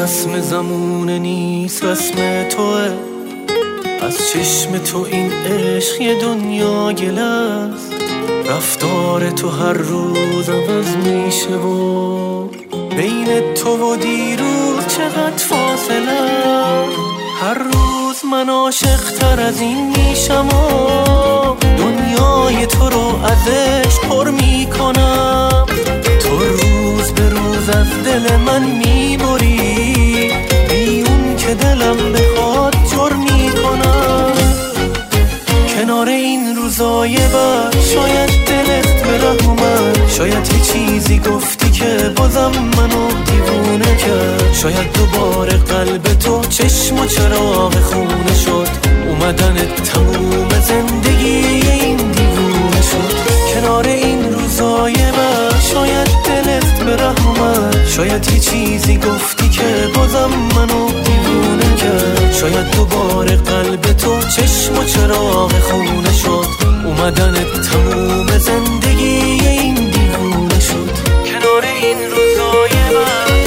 رسم زمونه نیست، رسم توه. از چشم تو این عشق یه دنیا گل است. رفتار تو هر روز عوض میشه و بین تو و دیروز چقدر فاصله. هر روز من عاشق تر از این میشم و دنیای تو رو ازش پر میکنم. تو روز به روز از دل من میبری، بیون که دلم بخواد جر میکنم. کنار این روزای بد شاید دلت به ره اومد، شاید یه چیزی گفتی که بازم منو دیوونه کرد. شاید دوباره قلب تو چشم و چراغ خونه شد، اومدنت تموم زندگی این دیوونه شد. کنار این روزای بد شاید دلت به ره اومد، شاید یه چیزی گفتی که بازم منو دیوونه کرد. شاید دوباره قلب تو چشم و چراغ خونه شد، اومدنت تموم زندگی این دیوونه شد. کنار این روزای بد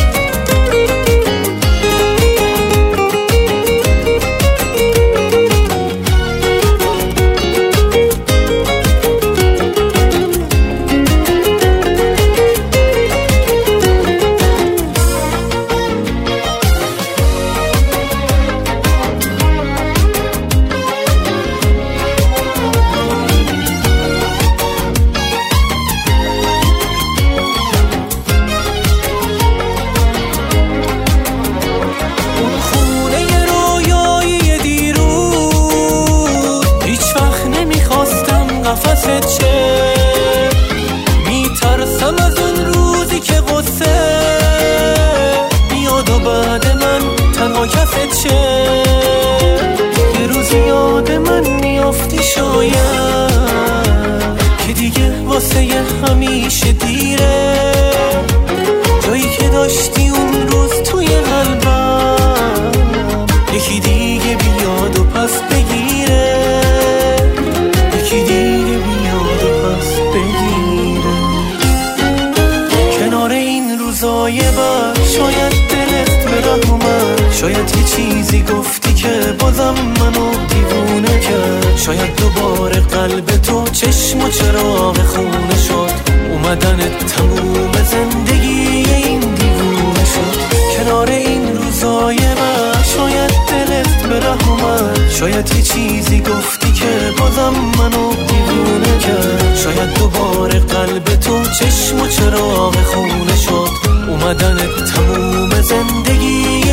میترسم از اون روزی که قصه بیاد و بعد من تنها کست شه. یه روز یاد من میافتی شاید که دیگه واسه همیشه دیره. جایی که داشتی اون روز توی قلبم یکی دیگه بیاد و پس بگیره، یکی دیگه بیاد و پس بگیره. کنار این روزای بد شاید دلت به ره اومد، شاید یه چیزی گفتی که بازم منو دیوونه کرد. شاید دوباره قلب تو چشم و چراغ خونه شد، اومدنت تموم زندگی این دیوونه شد. کنار این روزای بد شاید دلت به ره اومد، شاید یه چیزی گفتی که بازم منو دیوونه کرد. شاید دوباره قلب تو چشم و چراغ خونه شد، اومدنت تموم زندگی